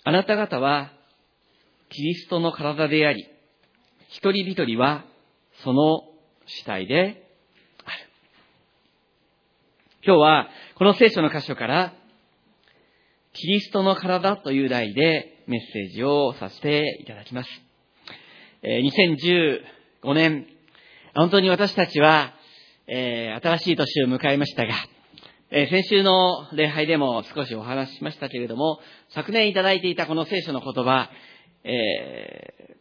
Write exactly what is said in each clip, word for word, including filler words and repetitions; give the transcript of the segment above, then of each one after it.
あなた方はキリストの体であり、一人一人はその主体である。今日はこの聖書の箇所からキリストの体という題でメッセージをさせていただきます。にせんじゅうごねん、本当に私たちは、えー、新しい年を迎えましたが、えー、先週の礼拝でも少しお話ししましたけれども、昨年いただいていたこの聖書の言葉、え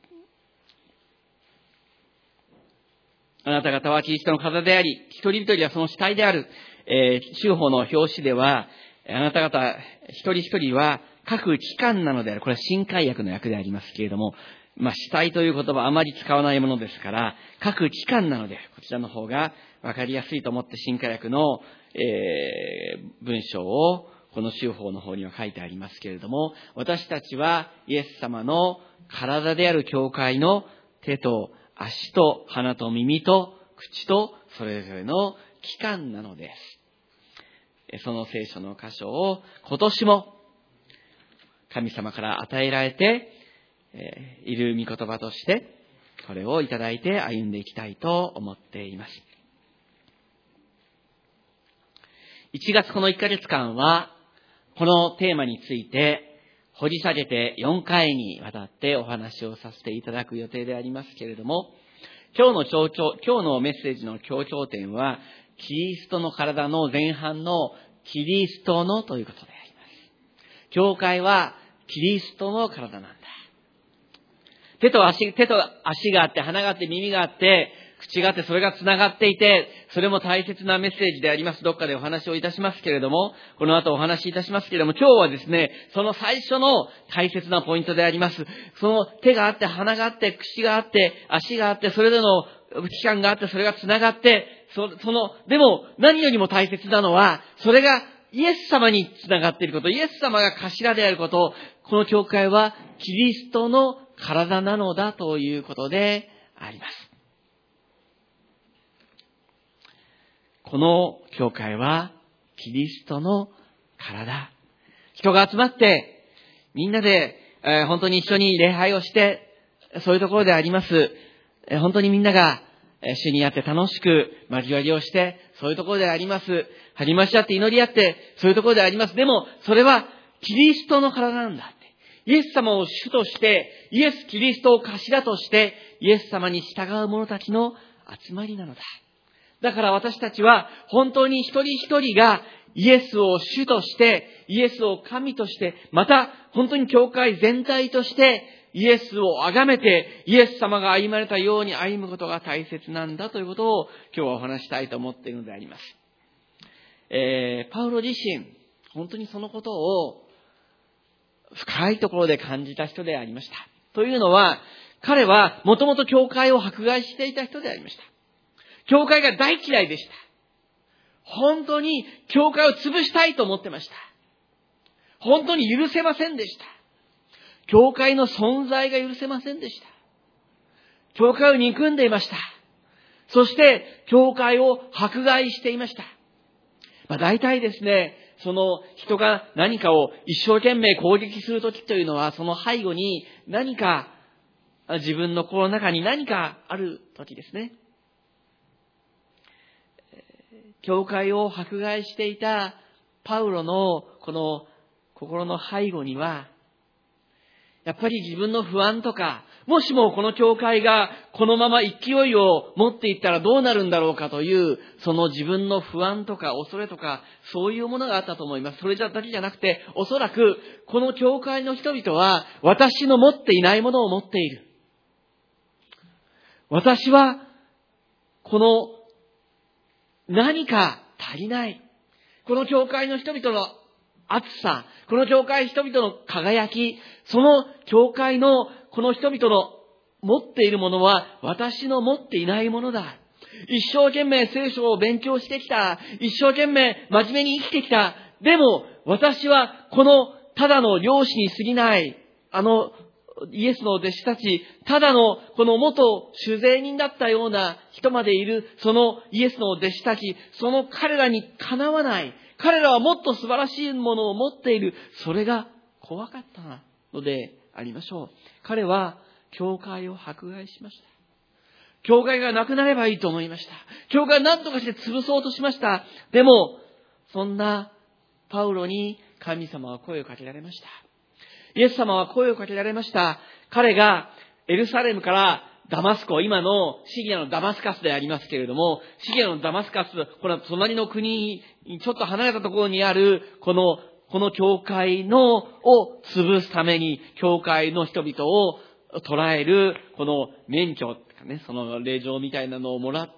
ー、あなた方はキリストの体であり、一人一人はその主体である、えー、州法の表紙では、あなた方一人一人は各機関なのである。これは新海訳の訳でありますけれども、まあ、主体という言葉はあまり使わないものですから、各機関なので、こちらの方がわかりやすいと思って新海訳の、えー、文章をこの州法の方には書いてありますけれども、私たちはイエス様の体である教会の手と足と鼻と耳と口とそれぞれの機関なのです。その聖書の箇所を今年も神様から与えられている御言葉としてこれをいただいて歩んでいきたいと思っています。いちがつこのいっかげつかんはこのテーマについて掘り下げてよんかいにわたってお話をさせていただく予定でありますけれども、今日の強調、今日のメッセージの強調点はキリストの体の前半のキリストのということであります。教会はキリストの体なんだ。手と足、手と足があって、鼻があって、耳があって、口があって、それが繋がっていて、それも大切なメッセージであります。どっかでお話をいたしますけれども、この後お話しいたしますけれども、今日はですね、その最初の大切なポイントであります。その手があって、鼻があって、口があって、足があって、それぞれの器官があって、それが繋がって、そ, その、でも何よりも大切なのは、それがイエス様に繋がっていること、イエス様が頭であること、この教会はキリストの体なのだということであります。この教会はキリストの体。人が集まって、みんなで、えー、本当に一緒に礼拝をして、そういうところであります。えー、本当にみんなが主にあって楽しく交わりをして、そういうところであります。励まし合って祈り合って、そういうところであります。でも、それはキリストの体なんだって。イエス様を主として、イエス・キリストを頭として、イエス様に従う者たちの集まりなのだ。だから私たちは本当に一人一人がイエスを主として、イエスを神として、また本当に教会全体としてイエスを崇めて、イエス様が歩まれたように歩むことが大切なんだということを今日はお話したいと思っているのであります。えー、パウロ自身、本当にそのことを深いところで感じた人でありました。というのは、彼はもともと教会を迫害していた人でありました。教会が大嫌いでした。本当に教会を潰したいと思ってました。本当に許せませんでした。教会の存在が許せませんでした。教会を憎んでいました。そして、教会を迫害していました。まあ、大体ですね、その人が何かを一生懸命攻撃するときというのは、その背後に何か、自分の心の中に何かあるときですね。教会を迫害していたパウロのこの心の背後には、やっぱり自分の不安とか、もしもこの教会がこのまま勢いを持っていったらどうなるんだろうかという、その自分の不安とか恐れとか、そういうものがあったと思います。それだけじゃなくて、おそらくこの教会の人々は私の持っていないものを持っている。私はこの何か足りない。この教会の人々の熱さ、この教会人々の輝き、その教会のこの人々の持っているものは私の持っていないものだ。一生懸命聖書を勉強してきた。一生懸命真面目に生きてきた。でも私はこのただの漁師に過ぎない。あのイエスの弟子たち、ただのこの元酒税人だったような人までいる、そのイエスの弟子たち、その彼らにかなわない。彼らはもっと素晴らしいものを持っている。それが怖かったのでありましょう。彼は教会を迫害しました。教会がなくなればいいと思いました。教会を何とかして潰そうとしました。でも、そんなパウロに神様は声をかけられました。イエス様は声をかけられました。彼がエルサレムからダマスコ、今のシリアのダマスカスでありますけれども、シリアのダマスカス、これは隣の国にちょっと離れたところにある、この、この教会の、を潰すために、教会の人々を捉える、この免許、ね、その令状みたいなのをもらって、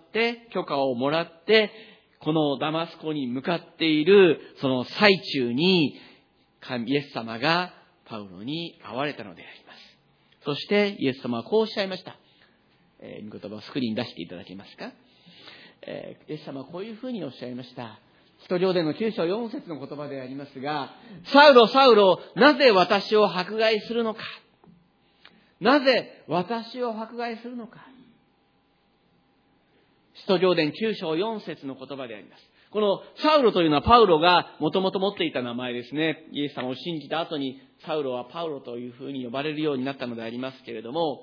許可をもらって、このダマスコに向かっている、その最中に、イエス様がパウロに会われたのであります。そしてイエス様はこうおっしゃいました。えー、御言葉をスクリーンに出していただけますか。えー、イエス様はこういうふうにおっしゃいました。使徒行伝のきゅう章よん節の言葉でありますが、サウロ、サウロ、なぜ私を迫害するのか。なぜ私を迫害するのか。使徒行伝きゅう章よん節の言葉であります。このサウロというのはパウロがもともと持っていた名前ですね。イエス様を信じた後にサウロはパウロというふうに呼ばれるようになったのでありますけれども、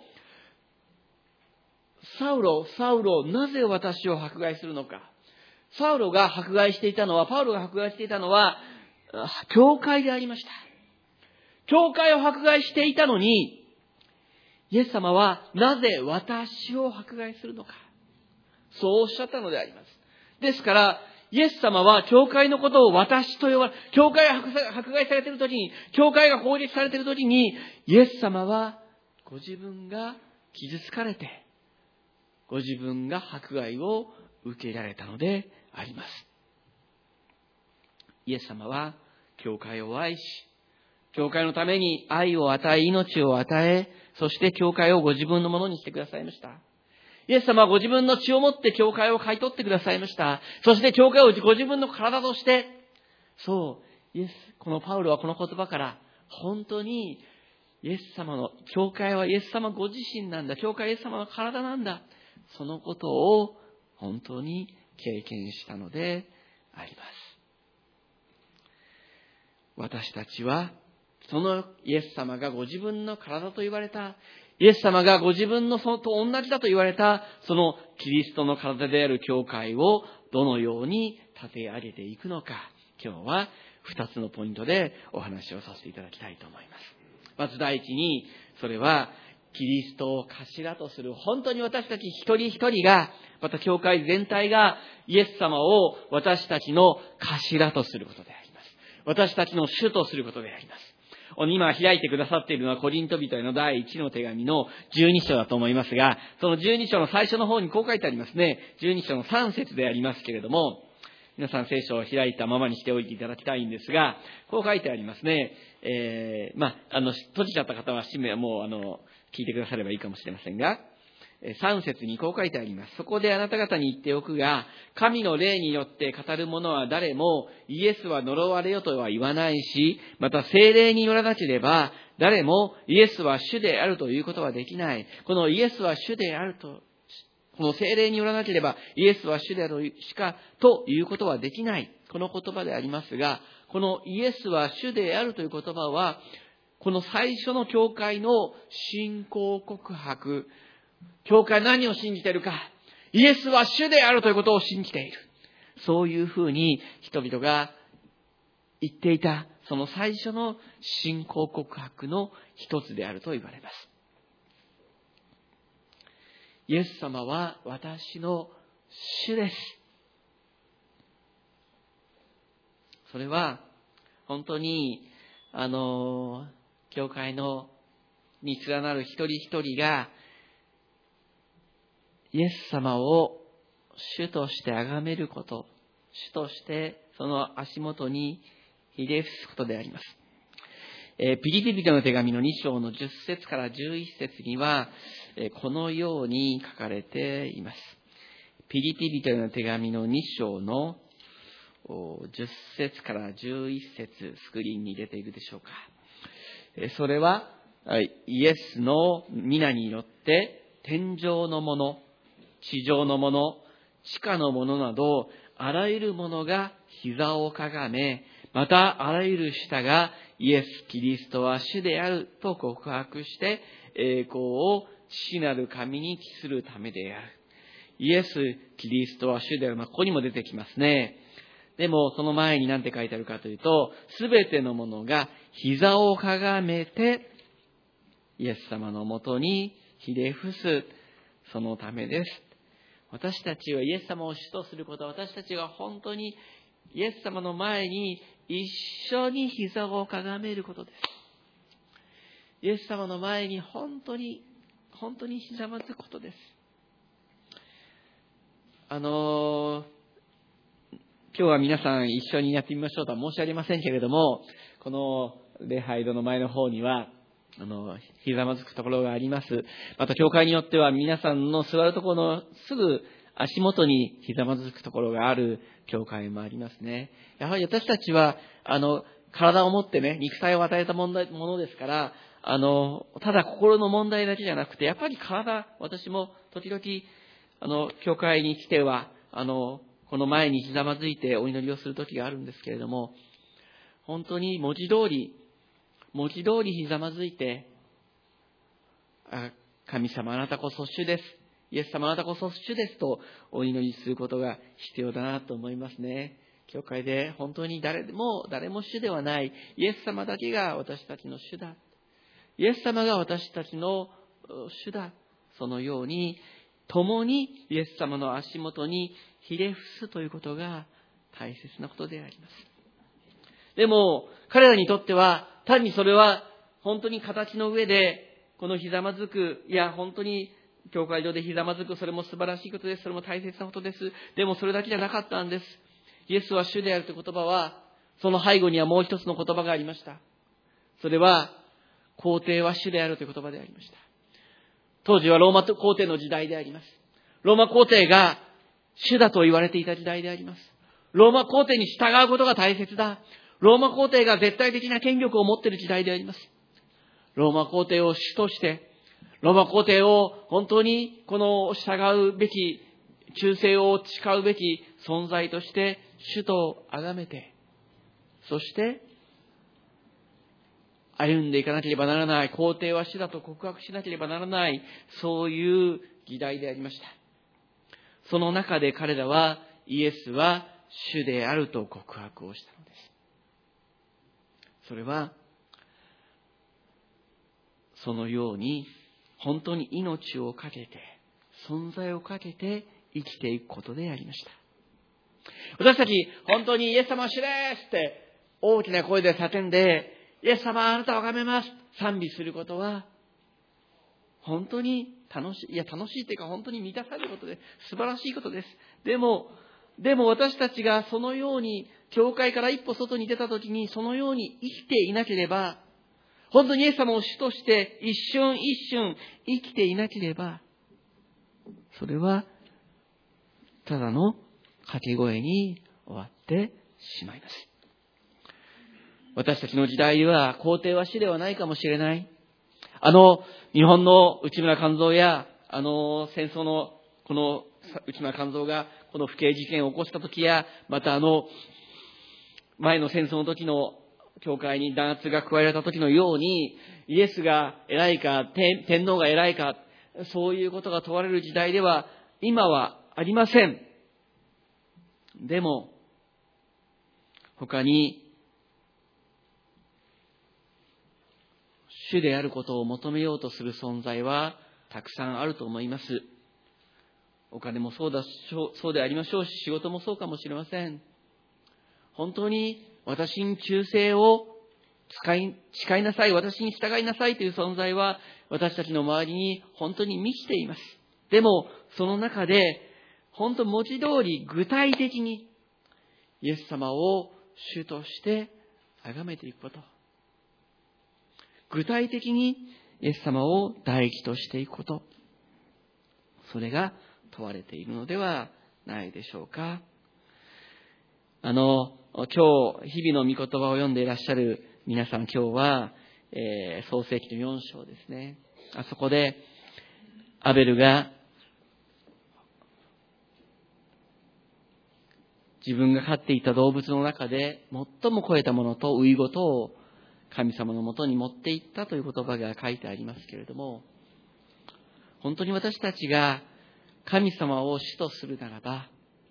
サウロ、サウロ、なぜ私を迫害するのか。サウロが迫害していたのは、パウロが迫害していたのは、教会でありました。教会を迫害していたのに、イエス様はなぜ私を迫害するのか。そうおっしゃったのであります。ですから、イエス様は教会のことを私と呼ばれ、教会が迫害されているときに、教会が攻撃されているときに、イエス様はご自分が傷つかれて、ご自分が迫害を受けられたのであります。イエス様は教会を愛し、教会のために愛を与え、命を与え、そして教会をご自分のものにしてくださいました。イエス様はご自分の血をもって教会を買い取ってくださいました。そして教会をご自分の体として、そう、イエス、このパウロはこの言葉から、本当にイエス様の、教会はイエス様ご自身なんだ。教会はイエス様の体なんだ。そのことを本当に経験したのであります。私たちは、そのイエス様がご自分の体と言われた、イエス様がご自分のそのと同じだと言われた、そのキリストの体である教会をどのように立て上げていくのか、今日は二つのポイントでお話をさせていただきたいと思います。まず第一に、それはキリストを頭とする、本当に私たち一人一人が、また教会全体がイエス様を私たちの頭とすることであります。私たちの主とすることであります。今開いてくださっているのはコリント人への第一の手紙のじゅうに章だと思いますが、そのじゅうに章の最初の方にこう書いてありますね。じゅうに章のさん節でありますけれども、皆さん聖書を開いたままにしておいていただきたいんですが、こう書いてありますね。えー、まあ、あの、閉じちゃった方は氏名はもう、あの、聞いてくださればいいかもしれませんが、さん節にこう書いてあります。そこであなた方に言っておくが、神の霊によって語る者は誰も、イエスは呪われよとは言わないし、また聖霊によらなければ、誰もイエスは主であるということはできない。このイエスは主であると、この聖霊によらなければ、イエスは主であるしかということはできない。この言葉でありますが、このイエスは主であるという言葉は、この最初の教会の信仰告白、教会は何を信じているか。イエスは主であるということを信じている。そういうふうに人々が言っていた、その最初の信仰告白の一つであると言われます。イエス様は私の主です。それは本当にあの教会のに連なる一人一人がイエス様を主として崇めること、主としてその足元にひれ伏すことであります。えー、ピリピ人の手紙のに章のじゅっ節からじゅういち節には、えー、このように書かれています。ピリピ人の手紙のに章のじゅっ節からじゅういち節、スクリーンに出ているでしょうか。えー、それはイエスの皆によって天上のもの、地上のもの、地下のものなど、あらゆるものが膝をかがめ、またあらゆる舌がイエス・キリストは主であると告白して、栄光を父なる神に帰するためである。イエス・キリストは主である。まあ、ここにも出てきますね。でも、その前に何て書いてあるかというと、すべてのものが膝をかがめて、イエス様のもとにひれ伏す。そのためです。私たちはイエス様を主とすることは、私たちが本当にイエス様の前に一緒に膝をかがめることです。イエス様の前に本当に、本当にひざまずくことです。あのー、今日は皆さん一緒にやってみましょうとは申し上げませんけれども、この礼拝堂の前の方には、あの、ひざまずくところがあります。また、教会によっては皆さんの座るところのすぐ足元にひざまずくところがある教会もありますね。やはり私たちは、あの、体を持ってね、肉体を与えた問題、ものですから、あの、ただ心の問題だけじゃなくて、やっぱり体、私も時々、あの、教会に来ては、あの、この前にひざまずいてお祈りをする時があるんですけれども、本当に文字通り、文字通りひざまずいて、あ、神様あなたこそ主です。イエス様あなたこそ主ですとお祈りすることが必要だなと思いますね。教会で本当に誰でも、誰も主ではない。イエス様だけが私たちの主だ。イエス様が私たちの主だ。そのように、共にイエス様の足元にひれ伏すということが大切なことであります。でも、彼らにとっては、単にそれは本当に形の上で、このひざまずく、いや、本当に教会上でひざまずく、それも素晴らしいことです。それも大切なことです。でもそれだけじゃなかったんです。イエスは主であるという言葉は、その背後にはもう一つの言葉がありました。それは、皇帝は主であるという言葉でありました。当時はローマ皇帝の時代であります。ローマ皇帝が主だと言われていた時代であります。ローマ皇帝に従うことが大切だ。ローマ皇帝が絶対的な権力を持っている時代であります。ローマ皇帝を主として、ローマ皇帝を本当にこの従うべき、忠誠を誓うべき存在として主と崇めて、そして歩んでいかなければならない、皇帝は主だと告白しなければならない、そういう時代でありました。その中で彼らはイエスは主であると告白をしたのです。それは、そのように本当に命をかけて、存在をかけて生きていくことでありました。私たち、本当にイエス様は主ですって大きな声で叫んで、イエス様あなたを崇めます、賛美することは、本当に楽しい、いや楽しいというか本当に満たされることで素晴らしいことです。でも、でも私たちがそのように、教会から一歩外に出たときに、そのように生きていなければ、本当にイエス様を主として一瞬一瞬生きていなければ、それはただの掛け声に終わってしまいます。私たちの時代では皇帝は主ではないかもしれない。あの日本の内村勘三や、あの戦争のこの内村勘三がこの不敬事件を起こした時や、またあの前の戦争の時の教会に弾圧が加えられた時のように、イエスが偉いか、天皇が偉いか、そういうことが問われる時代では今はありません。でも、他に主であることを求めようとする存在はたくさんあると思います。お金もそうだ、そうでありましょうし、仕事もそうかもしれません。本当に私に忠誠を使い、誓いなさい、私に従いなさいという存在は私たちの周りに本当に満ちています。でも、その中で、本当文字通り具体的にイエス様を主として崇めていくこと。具体的にイエス様を第一としていくこと。それが問われているのではないでしょうか。あの、今日、日々の御言葉を読んでいらっしゃる皆さん、今日は、えー、創世記のよん章ですね。あそこで、アベルが、自分が飼っていた動物の中で最も肥えたものとウイゴトを神様のもとに持っていったという言葉が書いてありますけれども、本当に私たちが神様を主とするならば、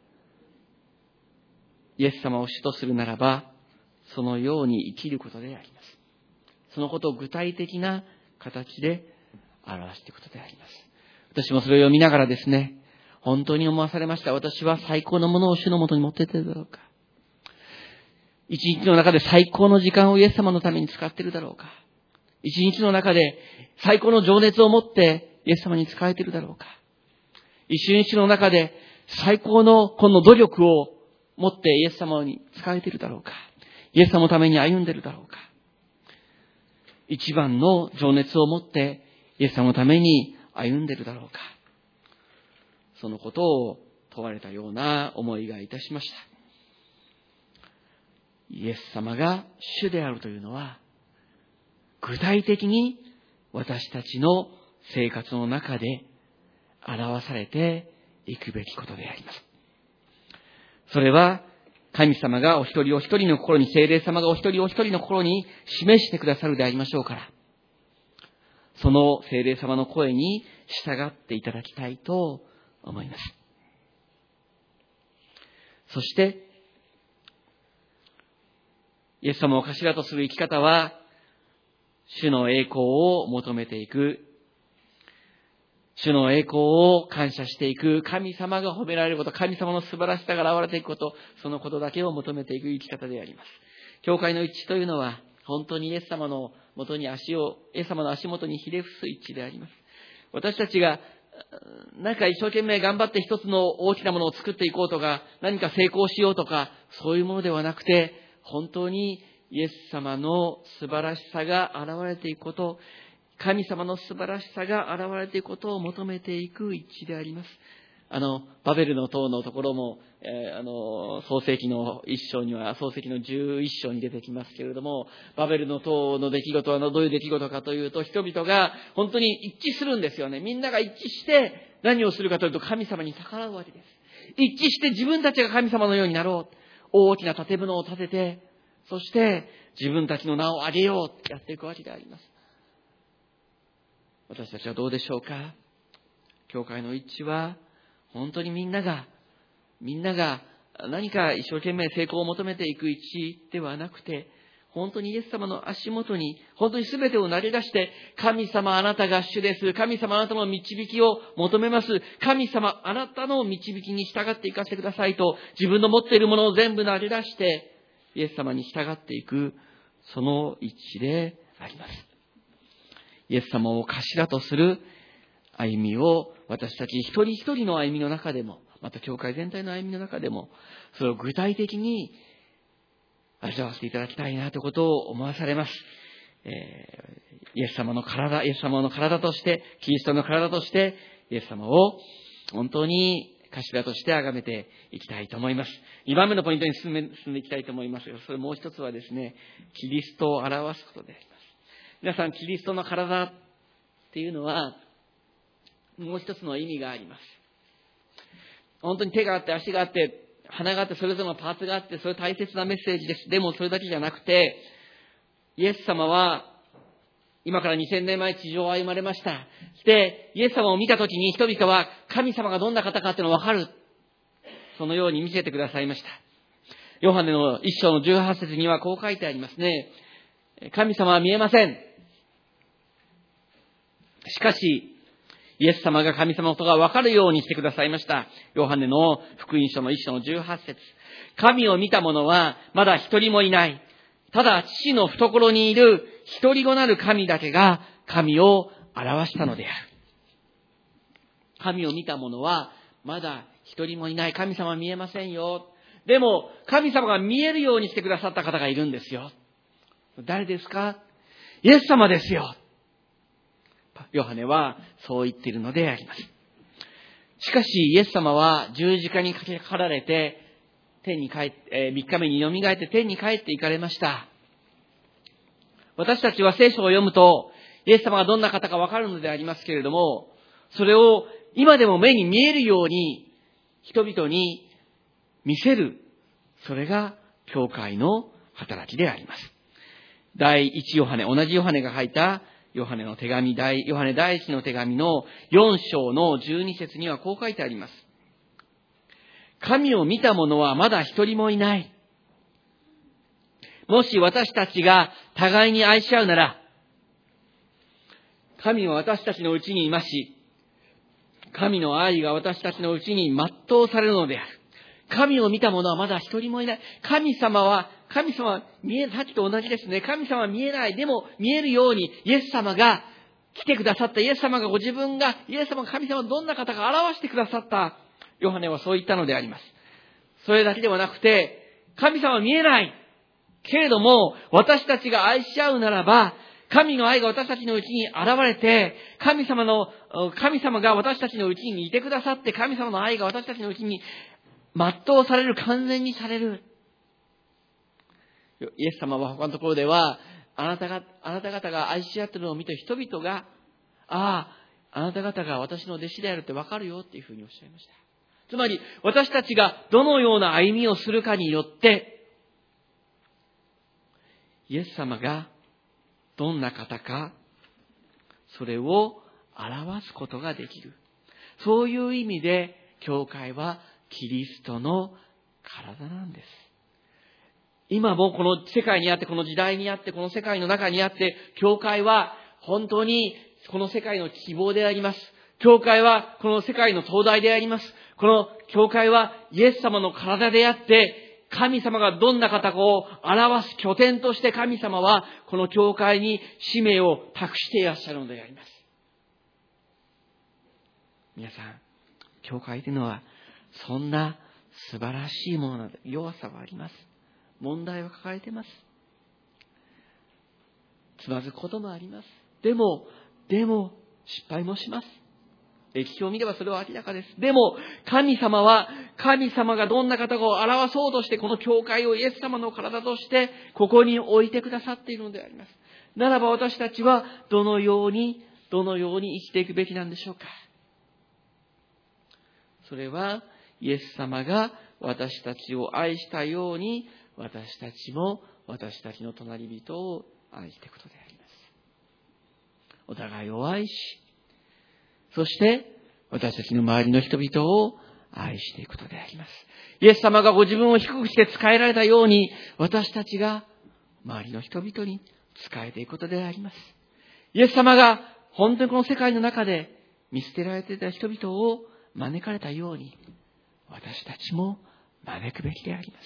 イエス様を主とするならば、そのように生きることであります。そのことを具体的な形で表していくことであります。私もそれを読みながらですね、本当に思わされました。私は最高のものを主のもとに持っていっているだろうか。一日の中で最高の時間をイエス様のために使っているだろうか。一日の中で最高の情熱を持ってイエス様に使えているだろうか。一瞬一瞬の中で最高のこの努力を持ってイエス様に使えているだろうか。イエス様のために歩んでいるだろうか。一番の情熱を持ってイエス様のために歩んでいるだろうか。そのことを問われたような思いがいたしました。イエス様が主であるというのは、具体的に私たちの生活の中で表されていくべきことであります。それは神様がお一人お一人の心に、聖霊様がお一人お一人の心に示してくださるでありましょうから、その聖霊様の声に従っていただきたいと思います。そして、イエス様を頭とする生き方は、主の栄光を求めていく、主の栄光を感謝していく、神様が褒められること、神様の素晴らしさが現れていくこと、そのことだけを求めていく生き方であります。教会の一致というのは、本当にイエス様の元に足を、イエス様の足元にひれ伏す一致であります。私たちが、何か一生懸命頑張って一つの大きなものを作っていこうとか、何か成功しようとか、そういうものではなくて、本当にイエス様の素晴らしさが現れていくこと、神様の素晴らしさが現れていくことを求めていく一致であります。あの、バベルの塔のところも、えー、あの、創世記の一章には、創世記の十一章に出てきますけれども、バベルの塔の出来事はどういう出来事かというと、人々が本当に一致するんですよね。みんなが一致して何をするかというと、神様に逆らうわけです。一致して自分たちが神様のようになろう。大きな建物を建てて、そして自分たちの名を上げようとやっていくわけであります。私たちはどうでしょうか。教会の一致は本当にみんながみんなが何か一生懸命成功を求めていく一致ではなくて、本当にイエス様の足元に本当に全てを投げ出して、神様あなたが主です、神様あなたの導きを求めます、神様あなたの導きに従っていかせてくださいと、自分の持っているものを全部投げ出してイエス様に従っていく、その一致であります。イエス様を頭とする歩みを、私たち一人一人の歩みの中でも、また教会全体の歩みの中でも、それを具体的に味わわせていただきたいなということを思わされます。えー、イエス様の体、イエス様の体として、キリストの体として、イエス様を本当に頭として崇めていきたいと思います。にばんめのポイントに進め、進んでいきたいと思いますが、それもう一つはですね、キリストを表すことであります。皆さん、キリストの体っていうのは、もう一つの意味があります。本当に手があって、足があって、鼻があって、それぞれのパーツがあって、それ大切なメッセージです。でもそれだけじゃなくて、イエス様は今からにせんねんまえ地上を歩まれました。そしてイエス様を見たときに人々は神様がどんな方かっていうのがわかる。そのように見せてくださいました。ヨハネの一章のじゅうはち節にはこう書いてありますね。神様は見えません。しかし、イエス様が神様のことが分かるようにしてくださいました。ヨハネの福音書の一章のじゅうはち節。神を見た者はまだ一人もいない。ただ父の懐にいる一人子なる神だけが神を表したのである。神を見た者はまだ一人もいない。神様は見えませんよ。でも神様が見えるようにしてくださった方がいるんですよ。誰ですか？イエス様ですよ。ヨハネはそう言っているのであります。しかしイエス様は十字架にかけられて天に帰って、えー、みっかめに蘇って天に帰って行かれました。私たちは聖書を読むとイエス様がどんな方かわかるのでありますけれども、それを今でも目に見えるように人々に見せる、それが教会の働きであります。 第一ヨハネ、同じヨハネが書いたヨハネの手紙、大ヨハネ第一の手紙のよん章のじゅうに節にはこう書いてあります。神を見た者はまだ一人もいない。もし私たちが互いに愛し合うなら、神は私たちのうちにいますし、神の愛が私たちのうちに全うされるのである。神を見た者はまだ一人もいない。神様は、神様は見え、さっきと同じですね。神様は見えない。でも見えるように、イエス様が来てくださった。イエス様がご自分が、イエス様が神様がどんな方か表してくださった。ヨハネはそう言ったのであります。それだけではなくて、神様は見えない。けれども、私たちが愛し合うならば、神の愛が私たちのうちに現れて、神様の、神様が私たちのうちにいてくださって、神様の愛が私たちのうちに全うされる、完全にされる。イエス様は他のところでは、あなたが、あなた方が愛し合っているのを見て人々が、ああ、あなた方が私の弟子であるってわかるよっていうふうにおっしゃいました。つまり、私たちがどのような歩みをするかによって、イエス様がどんな方か、それを表すことができる。そういう意味で、教会はキリストの体なんです。今もこの世界にあって、この時代にあって、この世界の中にあって、教会は本当にこの世界の希望であります。教会はこの世界の灯台であります。この教会はイエス様の体であって、神様がどんな方かを表す拠点として神様はこの教会に使命を託していらっしゃるのであります。皆さん、教会というのはそんな素晴らしいものなので、弱さはあります。問題を抱えています。つまずくこともあります。でも、でも失敗もします。歴史を見ればそれは明らかです。でも、神様は、神様がどんな方かを表そうとして、この教会をイエス様の体として、ここに置いてくださっているのであります。ならば私たちは、どのように、どのように生きていくべきなんでしょうか。それは、イエス様が私たちを愛したように、私たちも私たちの隣人を愛していくことであります。お互いを愛し、そして、私たちの周りの人々を愛していくことであります。イエス様がご自分を低くして仕えられたように、私たちが周りの人々に仕えていくことであります。イエス様が本当にこの世界の中で見捨てられていた人々を招かれたように、私たちも招くべきであります。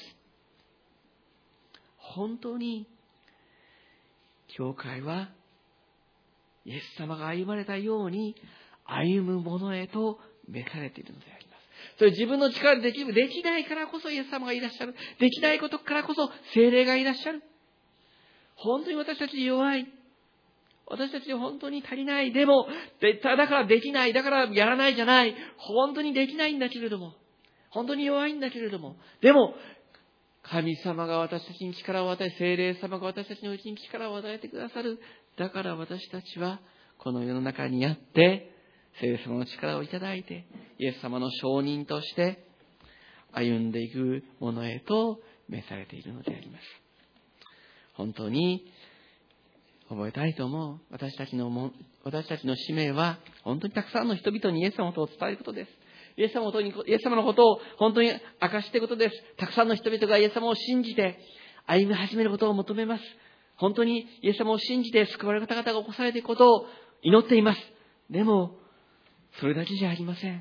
本当に、教会は、イエス様が歩まれたように、歩むものへと召されているのであります。それ自分の力でできる、できないからこそイエス様がいらっしゃる。できないことからこそ聖霊がいらっしゃる。本当に私たち弱い。私たち本当に足りない。でも、だからできない。だからやらないじゃない。本当にできないんだけれども。本当に弱いんだけれども。でも、神様が私たちに力を与え、聖霊様が私たちのうちに力を与えてくださる。だから私たちはこの世の中にあって、聖霊様の力をいただいて、イエス様の証人として歩んでいくものへと召されているのであります。本当に覚えたいと思う。私たちのも、私たちの使命は、本当にたくさんの人々にイエス様のことを伝えることです。イエス様のことに、イエス様のことを本当に明かしていくことです。たくさんの人々がイエス様を信じて歩み始めることを求めます。本当にイエス様を信じて救われる方々が起こされていくことを祈っています。でも、それだけじゃありません。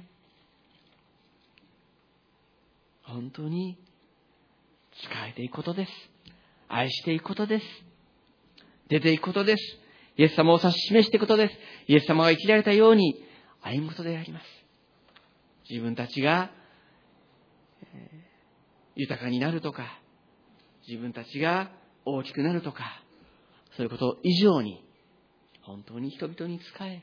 本当に仕えていくことです。愛していくことです。出ていくことです。イエス様を指し示していくことです。イエス様が生きられたように歩むことであります。自分たちが、えー、豊かになるとか、自分たちが大きくなるとか、そういうこと以上に、本当に人々に仕え、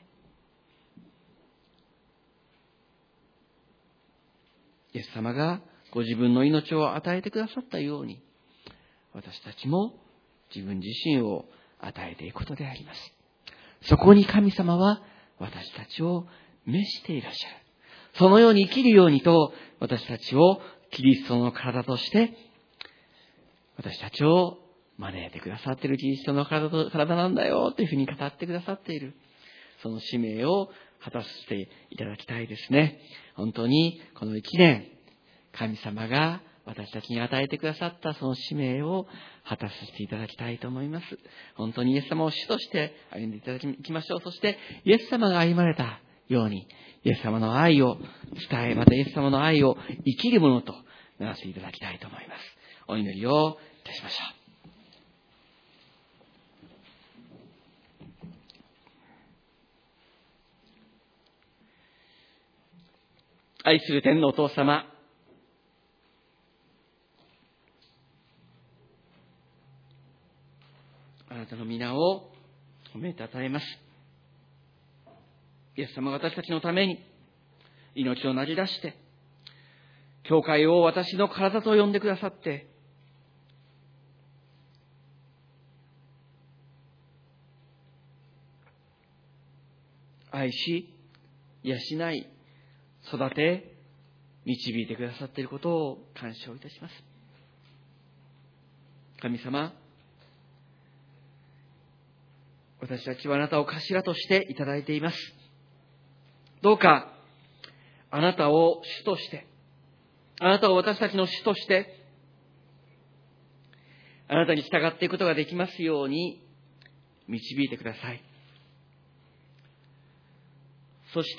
イエス様がご自分の命を与えてくださったように、私たちも自分自身を与えていくことであります。そこに神様は私たちを召していらっしゃる。そのように生きるようにと、私たちをキリストの体として、私たちを招いてくださっているキリストの体と体なんだよというふうに語ってくださっている。その使命を果たしていただきたいですね。本当にこの一年、神様が私たちに与えてくださったその使命を果たさせていただきたいと思います。本当にイエス様を主として歩んでいただきましょう。そしてイエス様が歩まれたように、イエス様の愛を伝え、またイエス様の愛を生きるものとならせていただきたいと思います。お祈りをいたしましょう。愛する天のお父様、あなたの皆を褒めたたえます。イエス様が私たちのために命を投げ出して、教会を私の体と呼んでくださって、愛し、養い、育て、導いてくださっていることを感謝をいたします。神様、私たちはあなたを頭としていただいています。どうか、あなたを主として、あなたを私たちの主として、あなたに従っていくことができますように導いてください。そして、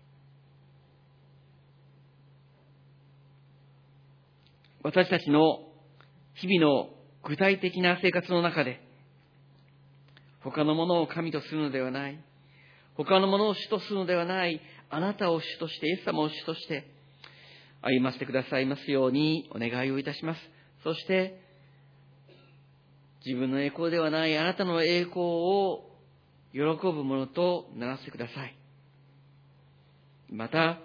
私たちの日々の具体的な生活の中で、他のものを神とするのではない、他のものを主とするのではない、あなたを主として、イエス様を主として歩ませてくださいますようにお願いをいたします。そして、自分の栄光ではないあなたの栄光を喜ぶものとならせてください。また、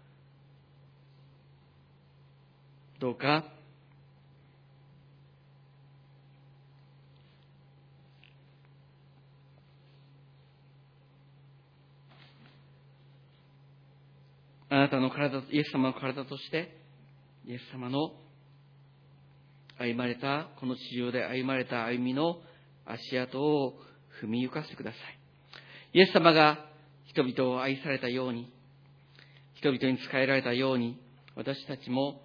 どうか、あなたの体、イエス様の体として、イエス様の歩まれた、この地上で歩まれた歩みの足跡を踏み行かせてください。イエス様が人々を愛されたように、人々に仕えられたように、私たちも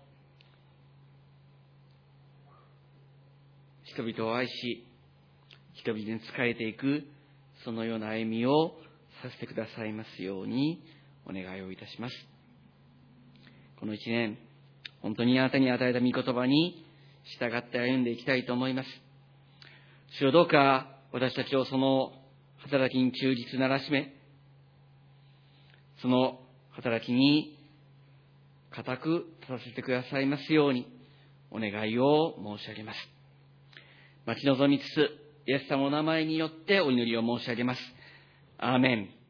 人々を愛し、人々に仕えていく、そのような歩みをさせてくださいますようにお願いをいたします。この一年、本当にあなたに与えた御言葉に従って歩んでいきたいと思います。主よ、どうか私たちをその働きに忠実ならしめ、その働きに固く立たせてくださいますようにお願いを申し上げます。待ち望みつつ、イエス様の名前によってお祈りを申し上げます。アーメン。